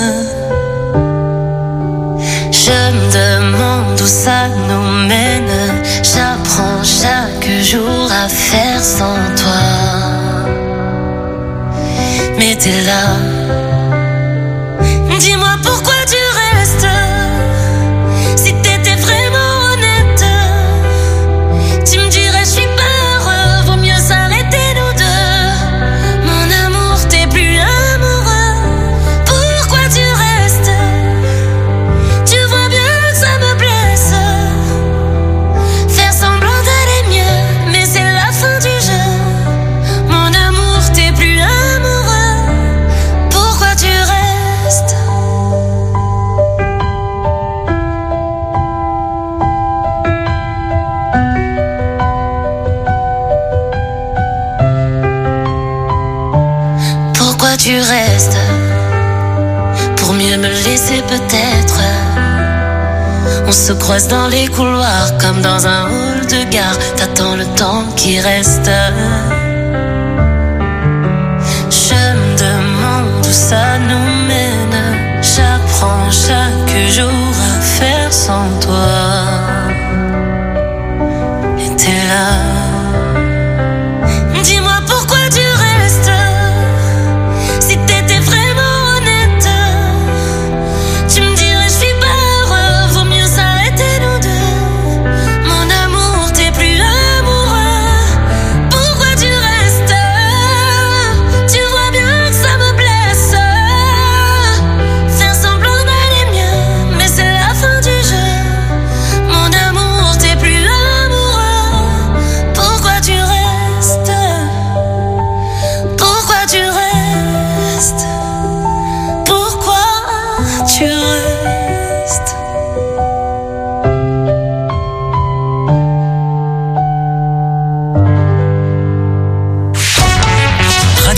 je me demande où ça nous mène. J'apprends chaque jour à faire sans toi. Mais t'es là. Dis-moi pourquoi tu restes. Si t'étais vraiment honnête, tu me dirais je suis pas heureux, vaut mieux s'arrêter nous deux. Mon amour, t'es plus amoureux. Pourquoi tu restes? Tu vois bien que ça me blesse. Faire semblant d'aller mieux, mais c'est la fin du jeu. Mon amour, t'es plus amoureux. Tu restes pour mieux me laisser peut-être. On se croise dans les couloirs comme dans un hall de gare. T'attends le temps qui reste. Je me demande où ça nous mène. J'apprends chaque jour à faire sans toi. Et t'es là. Dis-moi pourquoi tu restes.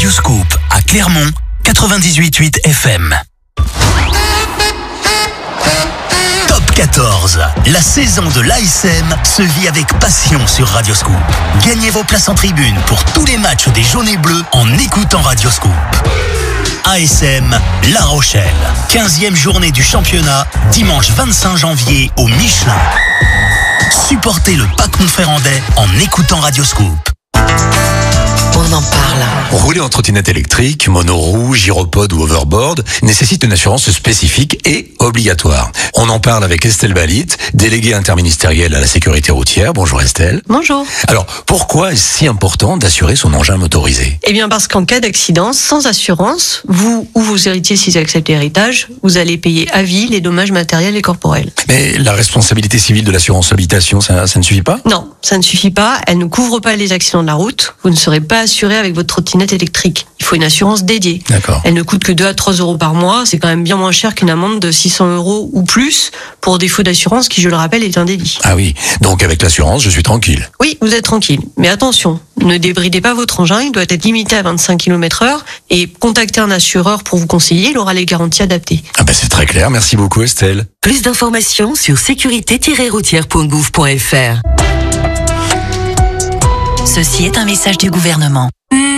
Radio Scoop à Clermont, 98.8 FM. Top 14. La saison de l'ASM se vit avec passion sur Radio Scoop. Gagnez vos places en tribune pour tous les matchs des jaunes et bleus en écoutant Radio Scoop. ASM La Rochelle. 15e journée du championnat, dimanche 25 janvier au Michelin. Supportez le PAC Montferrandais en écoutant Radio Scoop.
On en parle.
Rouler en trottinette électrique, monoroue, gyropode ou overboard nécessite une assurance spécifique et obligatoire. On en parle avec Estelle Balit, déléguée interministérielle à la sécurité routière. Bonjour Estelle.
Bonjour.
Alors, pourquoi est-ce si important d'assurer son engin motorisé ?
Eh bien parce qu'en cas d'accident, sans assurance, vous ou vos héritiers, s'ils acceptent l'héritage, vous allez payer à vie les dommages matériels et corporels.
Mais la responsabilité civile de l'assurance habitation, ça ne suffit pas ?
Non, ça ne suffit pas. Elle ne couvre pas les accidents de la route. Vous ne serez pas assuré avec votre trottinette électrique. Il faut une assurance dédiée.
D'accord.
Elle ne coûte que 2 à 3 euros par mois. C'est quand même bien moins cher qu'une amende de 600 euros ou plus pour défaut d'assurance qui, je le rappelle, est un délit.
Ah oui, donc avec l'assurance, je suis tranquille.
Oui, vous êtes tranquille. Mais attention, ne débridez pas votre engin. Il doit être limité à 25 km/h et contactez un assureur pour vous conseiller. Il aura les garanties adaptées.
Ah ben c'est très clair. Merci beaucoup Estelle.
Plus d'informations sur sécurité-routière.gouv.fr. Ceci est un message du gouvernement.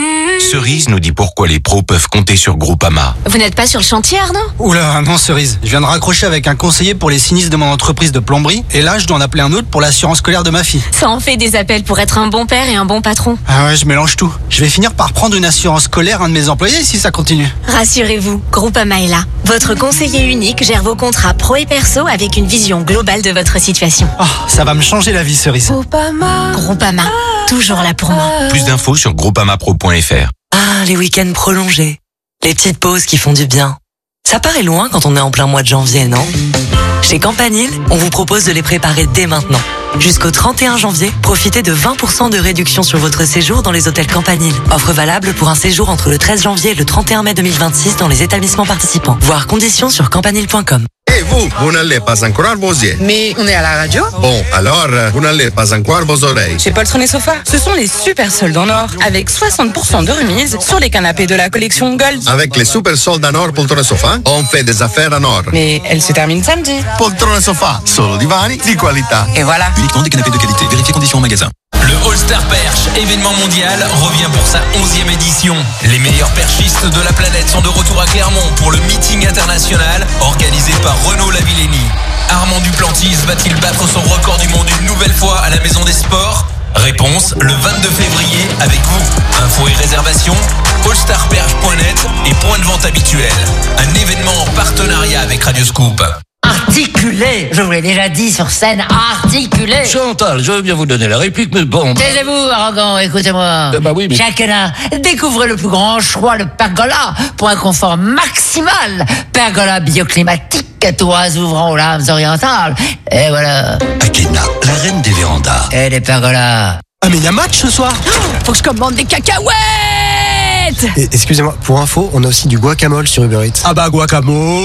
Cerise nous dit pourquoi les pros peuvent compter sur Groupama.
Vous n'êtes pas sur le chantier, Arnaud ?
Oula, non Cerise. Je viens de raccrocher avec un conseiller pour les sinistres de mon entreprise de plomberie. Et là, je dois en appeler un autre pour l'assurance scolaire de ma fille.
Ça en fait des appels pour être un bon père et un bon patron.
Ah ouais, je mélange tout. Je vais finir par prendre une assurance scolaire à un de mes employés si ça continue.
Rassurez-vous, Groupama est là. Votre conseiller unique gère vos contrats pro et perso avec une vision globale de votre situation.
Oh, ça va me changer la vie, Cerise.
Groupama, toujours là pour moi.
Plus d'infos sur groupamapro.fr.
Ah, les week-ends prolongés. Les petites pauses qui font du bien. Ça paraît loin quand on est en plein mois de janvier, non ? Chez Campanile, on vous propose de les préparer dès maintenant. Jusqu'au 31 janvier, profitez de 20% de réduction sur votre séjour dans les hôtels Campanile. Offre valable pour un séjour entre le 13 janvier et le 31 mai 2026 dans les établissements participants. Voir conditions sur campanile.com.
Et vous n'allez pas encore vos yeux.
Mais on est à la radio.
Bon, alors, vous n'allez pas encore vos oreilles.
Chez Poltron et Sofa, ce sont les super soldes en or, avec 60% de remise sur les canapés de la collection Gold.
Avec les super soldes en or Poltron et Sofa, on fait des affaires en or.
Mais elle se termine samedi.
Poltron et Sofa, solo divani di qualità.
Et voilà.
Uniquement des canapés de qualité. Vérifiez conditions en magasin.
Le All-Star Perche, événement mondial, revient pour sa 11e édition. Les meilleurs perchistes de la planète sont de retour à Clermont pour le meeting international organisé par Renaud Lavillenie. Armand Duplantis va-t-il battre son record du monde une nouvelle fois à la Maison des Sports ? Réponse le 22 février avec vous. Infos et réservations, allstarperche.net et point de vente habituel. Un événement en partenariat avec Radio Scoop.
Articulé, je vous l'ai déjà dit sur scène, articulé.
Chantal, je veux bien vous donner la réplique, mais bon.
Taisez-vous, arrogant, écoutez-moi.
Bah oui, mais...
Chacun, découvrez le plus grand choix, le Pergola, pour un confort maximal. Pergola bioclimatique, toits ouvrant aux lames orientales. Et voilà.
Akena, la reine des vérandas.
Et les pergolas.
Ah mais il y a match ce soir.
Faut que je commande des cacahuètes.
Excusez-moi, pour info, on a aussi du guacamole sur Uber Eats.
Ah bah guacamole.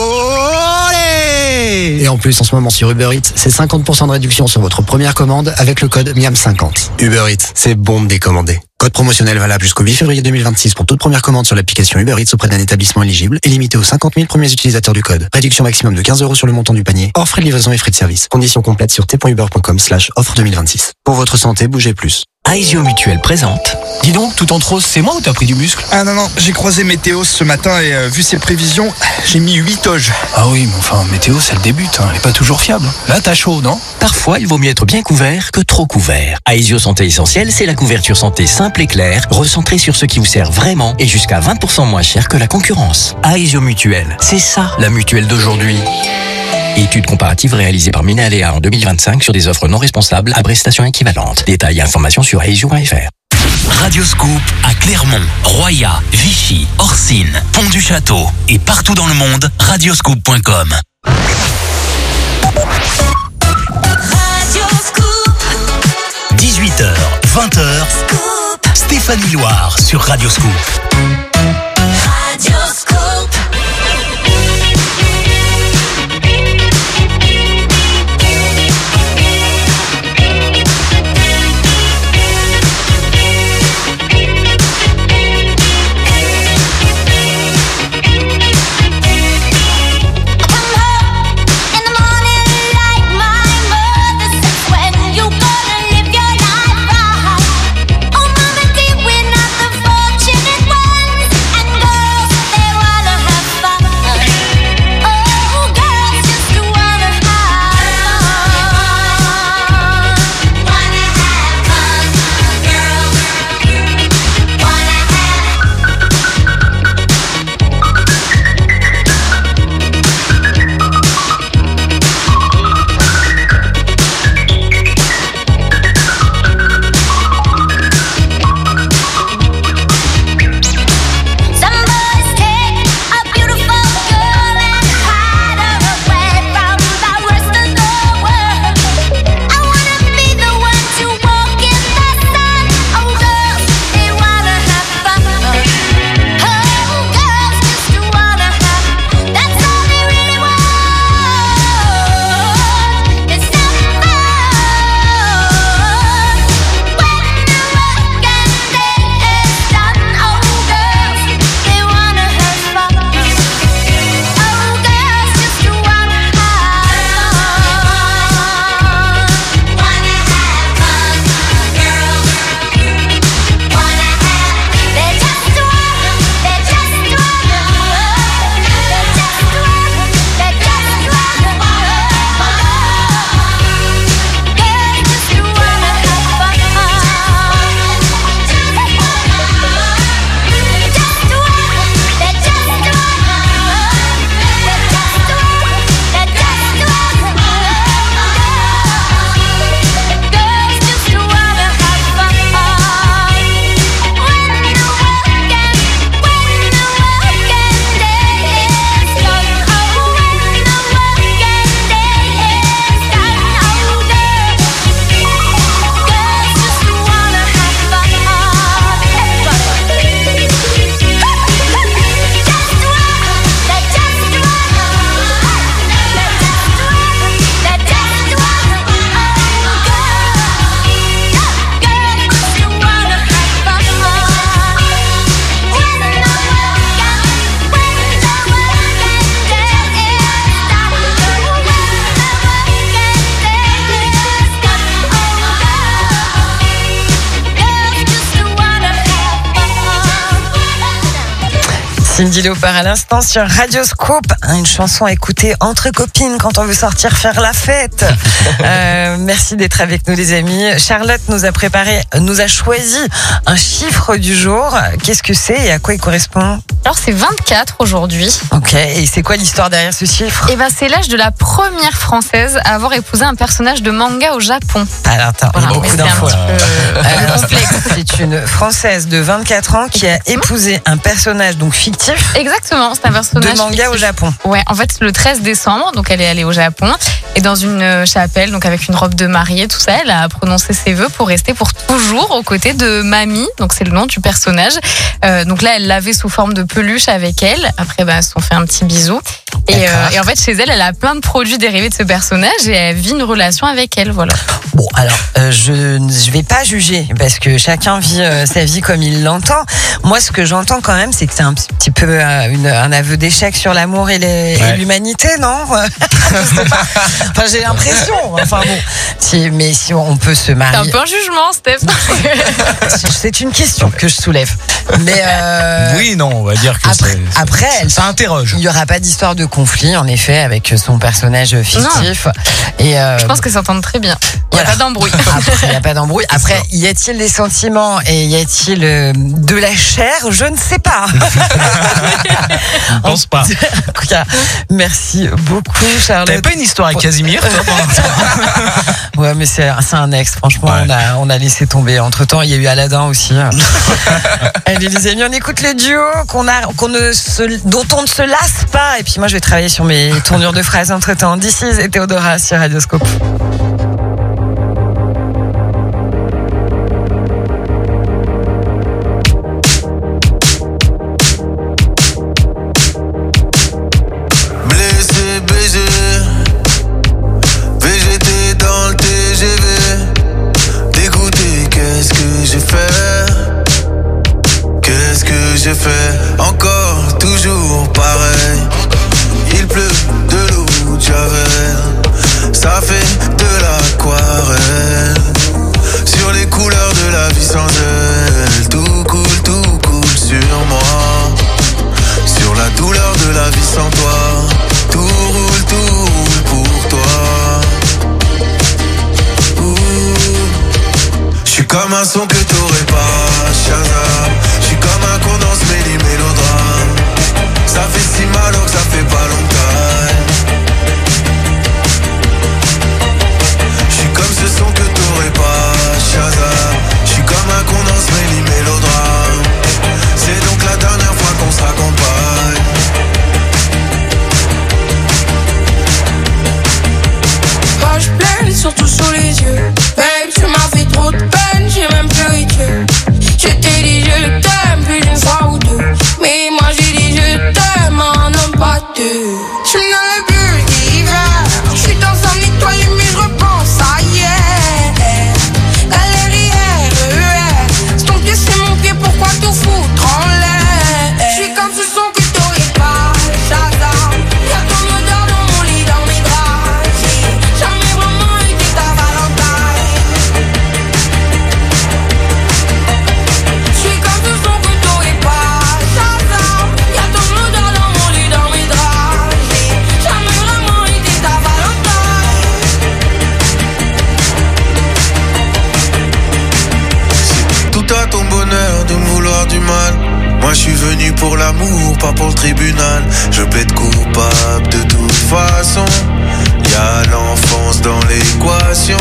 Et en plus, en ce moment sur Uber Eats, c'est 50% de réduction sur votre première commande avec le code MIAM50. Uber Eats, c'est bon de décommander. Code promotionnel valable jusqu'au 8 février 2026 pour toute première commande sur l'application Uber Eats auprès d'un établissement éligible et limité aux 50 000 premiers utilisateurs du code. Réduction maximum de 15 € sur le montant du panier, hors frais de livraison et frais de service. Conditions complètes sur t.uber.com/offre 2026. Pour votre santé, bougez plus.
Aesio Mutuelle présente.
Dis donc, tout en rose, c'est moi ou t'as pris du muscle?
Ah non, j'ai croisé Météo ce matin et vu ses prévisions, j'ai mis 8 oges.
Ah oui, mais enfin, Météo, c'est le début, elle est pas toujours fiable. Là, t'as chaud, non?
Parfois, il vaut mieux être bien couvert que trop couvert. Aesio Santé Essentielle, c'est la couverture santé simple et claire, recentrée sur ce qui vous sert vraiment et jusqu'à 20% moins cher que la concurrence. Aesio Mutuelle, c'est ça, la mutuelle d'aujourd'hui. Étude comparative réalisée par Minéaléa en 2025 sur des offres non responsables à prestations équivalentes. Détails et informations sur aesio.fr. Radio Scoop à Clermont, Roya, Vichy, Orsine, Pont-du-Château et partout dans le monde, radioscoop.com. Radio Scoop. 18h, 20h, Scoop. Stéphanie Loire sur Radio Scoop. Radio Scoop.
Cyndi Lauper à l'instant sur Radio Scoop. Une chanson à écouter entre copines quand on veut sortir faire la fête. Merci d'être avec nous les amis. Charlotte nous a choisi un chiffre du jour. Qu'est-ce que c'est et à quoi il correspond?
Alors c'est 24 aujourd'hui.
Ok, et c'est quoi l'histoire derrière ce chiffre?
Et c'est l'âge de la première française à avoir épousé un personnage de manga au Japon.
Alors attends, il y a beaucoup d'infos. C'est une française de 24 ans qui a épousé un personnage donc fictif.
Exactement, c'est un personnage
de manga
fictif.
Au Japon.
Ouais, en fait le 13 décembre, donc elle est allée au Japon et dans une chapelle, donc avec une robe de mariée, tout ça, elle a prononcé ses vœux pour rester pour toujours aux côtés de Mamie, donc c'est le nom du personnage. Donc là, elle l'avait sous forme de peluche avec elle. Après, elles se sont fait un petit bisou. Et en fait, chez elle, elle a plein de produits dérivés de ce personnage et elle vit une relation avec elle, voilà.
Bon, alors, je vais pas juger parce que chacun vit sa vie comme il l'entend. Moi, ce que j'entends quand même, c'est que c'est un petit peu un aveu d'échec sur l'amour et l'humanité, non? Je sais pas. Enfin, j'ai l'impression. Enfin bon, mais si on peut se marier.
C'est un peu un jugement, Steph.
C'est une question que je soulève. Mais
oui, non, on va dire que
après,
ça interroge.
Il n'y aura pas d'histoire de conflit, en effet, avec son personnage fictif.
Non. Et je pense qu'elles s'entendent très bien. Il n'y a pas d'embrouille.
Après, il n'y a pas d'embrouille. Après, y a-t-il des sentiments et y a-t-il de la chair? Je ne sais pas.
Je ne pense pas.
En tout cas, merci beaucoup, Charlotte.
T'avais pas une histoire avec Casimir, toi?
Ouais, mais c'est un ex. Franchement, on a laissé tomber. Entre-temps, il y a eu Aladdin aussi. Allez, les amis, on écoute le duo dont on ne se lasse pas. Et puis moi, je vais travailler sur mes tournures de phrases entre-temps. This is et Théodora sur Radio Scoop.
J'ai fait encore toujours pareil. Il pleut de l'eau de Javel, ça fait de l'aquarelle. Sur les couleurs de la vie sans elle, tout coule sur moi. Sur la douleur de la vie sans toi, tout roule pour toi. J'suis comme un son que t'aurais pas, Shazam. J'suis comme un con dans ce mélodrame. Ça fait si mal que ça fait pas longtemps. J'suis comme ce son que t'aurais pas, Shazam. J'suis comme un con dans ce mélodrame. C'est donc la dernière fois qu'on se raccompagne.
Quand je pleure, surtout sous les yeux. Babe, tu m'as fait trop de peine, j'ai même pleuré Dieu. Je t'ai dit je t'aime plus d'une fois ou deux. Mais moi j'ai dit je t'aime un homme pas deux. Je me donne le bulle d'hiver. Je suis dans un nettoyé mais je repense à hier. Galère RER. C'est ton pied c'est mon pied, pourquoi tout foutre en l'air? Je suis comme ce son que t'aurais pas, Shazam. Y'a ton odeur dans mon lit, dans mes draps. J'ai jamais vraiment été ta Valentine. Je suis comme ce son que t'aurais pas, Shazam. Y'a ton odeur dans mon lit, dans mes draps. J'ai jamais vraiment été ta Valentine.
C'est tout à ton bonheur de me vouloir du mal. Moi je suis venu pour l'amour, pas pour le tribunal. Je plaide coupable de toute façon. Y'a l'enfance dans l'équation.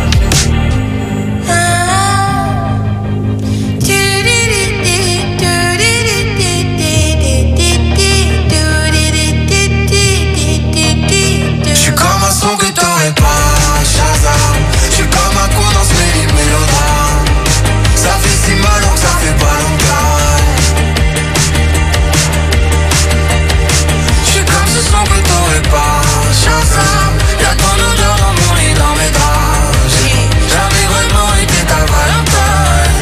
Je suis comme un son que t'aurais pas, Shazam. Je suis comme un con dans ce mélodrame. Ça fait si mal que ça fait pas longtemps. Je suis comme ce son que t'aurais pas, Shazam. Y'a ton odeur dans mon lit, dans mes draps. J'ai jamais vraiment été ta Valentine.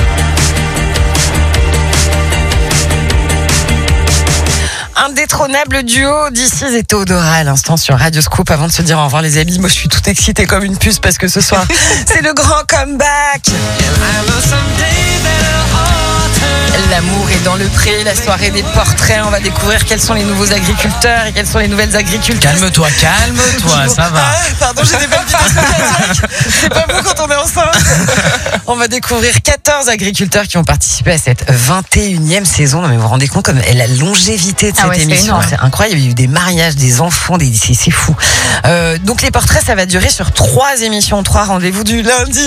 Indétrônable duo d'ici et Théodora à l'instant sur Radio Scoop. Avant de se dire au revoir les amis, moi je suis toute excitée comme une puce parce que ce soir c'est le grand comeback. L'amour et dans le pré, la soirée des portraits. On va découvrir quels sont les nouveaux agriculteurs et quelles sont les nouvelles agricultrices.
Calme-toi, ça va.
Pardon, j'ai des belles vidéos. C'est pas beau quand on est enceinte. On va découvrir 14 agriculteurs qui ont participé à cette 21e saison. Non mais vous vous rendez compte comme la longévité de cette émission. C'est incroyable. Il y a eu des mariages, des enfants, c'est fou. Donc les portraits, ça va durer sur 3 émissions, 3 rendez-vous du lundi.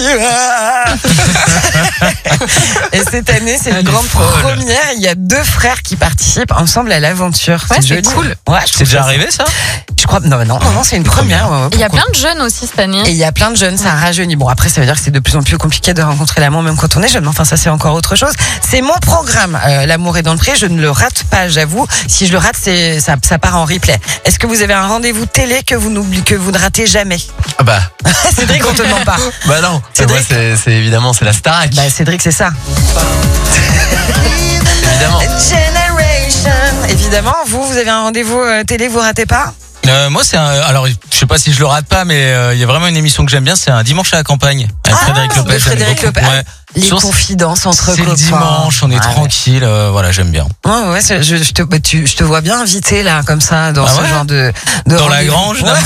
Et cette année, c'est une grande première. Il y a 2 frères qui participent ensemble à l'aventure.
C'est cool.
Ouais,
c'est déjà arrivé ça?
Je crois non, c'est une première.
Il y a plein de jeunes aussi cette année.
Et il y a plein de jeunes, ça rajeunit. Bon, après, ça veut dire que c'est de plus en plus compliqué de rencontrer l'amour, même quand on est jeune. Mais enfin, ça, c'est encore autre chose. C'est mon programme, L'amour est dans le pré. Je ne le rate pas, j'avoue. Si je le rate, ça part en replay. Est-ce que vous avez un rendez-vous télé que vous ne ratez jamais?
Ah bah.
Cédric, on te demande pas.
Bah non. Cédric, moi, c'est évidemment, c'est la Starac.
Bah, Cédric, c'est ça.
Évidemment.
Generation. Évidemment, vous avez un rendez-vous télé, vous ratez pas?
Moi, alors, je sais pas si je le rate pas, mais il y a vraiment une émission que j'aime bien, c'est un dimanche à la campagne. Avec Frédéric Lopez.
Frédéric Lopez. Ouais. Les confidences entre copains.
C'est le dimanche, on est tranquille, voilà, j'aime bien.
Ouais, je te vois bien invité là, comme ça, dans ce genre de
dans la grange, là.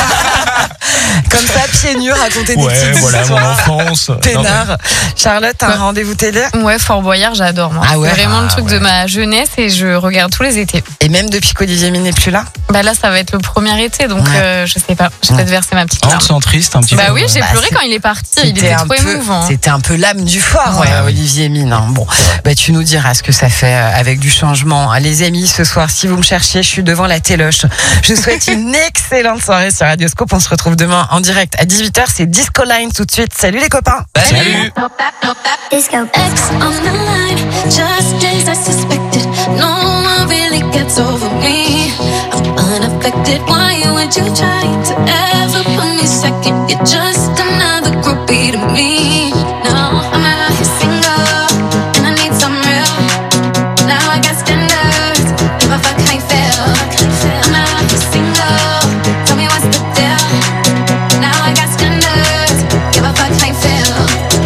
Comme ça, pieds nus, raconter des petites histoires.
Mon enfance.
Peinard. Charlotte, t'as un rendez-vous télé?
Ouais, Fort Boyard, j'adore, moi. C'est vraiment le truc de ma jeunesse et je regarde tous les étés.
Et même depuis qu'Olivier Mine n'est plus là?
Bah là, ça va être le premier été, donc je sais pas. Je vais peut-être verser ma petite larme.
C'est triste un petit peu.
Bah oui, j'ai pleuré quand il est parti. Il était trop émouvant.
C'était un peu l'âme du fort, Olivier Mine. Bon, bah tu nous diras ce que ça fait avec du changement. Les amis, ce soir, si vous me cherchez, je suis devant la téloche. Je vous souhaite une excellente soirée sur Radioscope. On se retrouve demain en direct à 18h. C'est Disco Line tout de suite. Salut les copains.
Salut.
Disco X on the line, just as I suspected. No one really gets over me. I'm unaffected. Why would you try to ever put me second? You're just another groupie to me. No, I'm out here single, and I need some real. Now I got standards. If I fuck, I fail. I'm out here single. Tell me what's the deal. Now I got standards. If I fuck, I fail.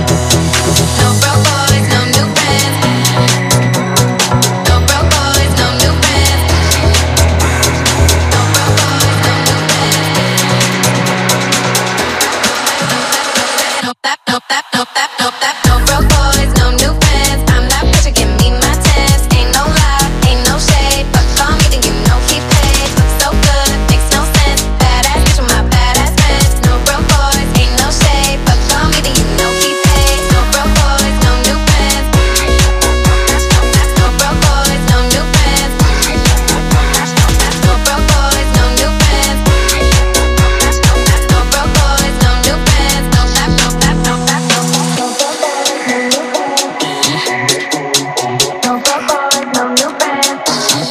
No broke boys, no new friends. No broke boys, no new friends. No broke boys, no new friends. No broke boys, no new friends. I'm not pressure, give me my test. Ain't no lie, ain't no shade. But call me, then you know he paid. Look so good, makes no sense. Badass bitch with my badass friends. No broke boys, ain't no shade. But call me, then you know he paid. No broke boys, no new friends. No broke boys, no new friends. No broke boys, no new friends. No broke boys, no new friends. No rap, no rap, no rap, no. No broke boys, no new friends.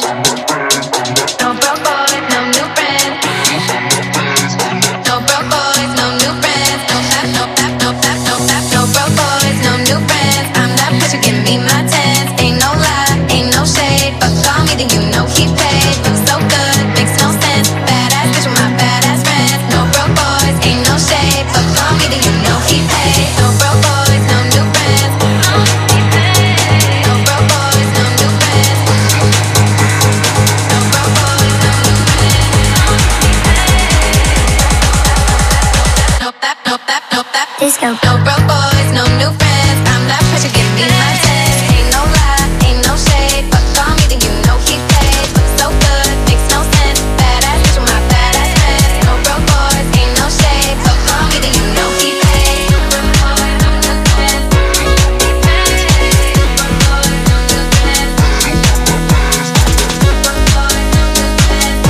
No broke boys, no new friends. No broke boys, no new friends. No rap, no rap, no rap, no rap. No broke boys, no new friends. I'm not pressure, give me my tens. Ain't no lie, ain't no shade. But call me, then you know he paid. Look so good, makes no sense. Badass bitch with my badass friends. No broke boys, ain't no shade. But call me, then you know he paid. No broke boys, no new friends. No broke boys, no new friends. No broke boys, no new friends. No rap, no rap, no rap. Disco. No broke boys, no new friends. I'm not pressure, give me my test. Ain't no lie, ain't no shade. But call me, then you know he paid. Look so good, makes no sense. Badass bitch with my badass friends. No broke boys, ain't no shade. But call me, then you know he paid. No broke boys, no new friends. No broke boys, no new friends. No broke boys, no new friends.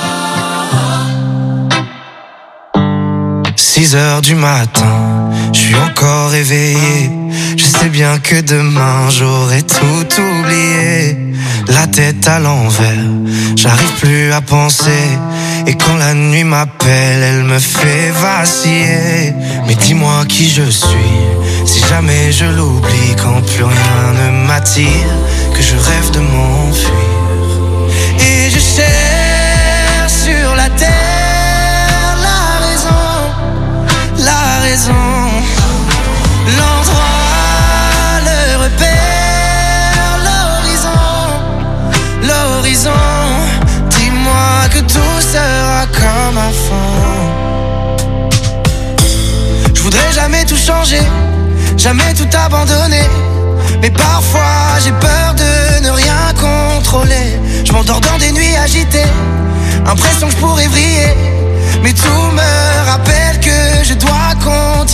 Heures du matin, je suis
suis encore éveillé. Je sais bien que demain j'aurai tout oublié. La tête à l'envers, j'arrive plus à penser. Et quand la nuit m'appelle, elle me fait vaciller. Mais dis-moi qui je suis, si jamais je l'oublie. Quand plus rien ne m'attire, que je rêve de m'enfuir. Et je cherche sur la terre la raison, l'endroit, le repère, l'horizon. Dis-moi que tout sera comme avant. Je voudrais jamais tout changer, jamais tout abandonner. Mais parfois j'ai peur de ne rien contrôler. Je m'endors dans des nuits agitées, impression que je pourrais vriller. Mais tout me rappelle que je dois continuer.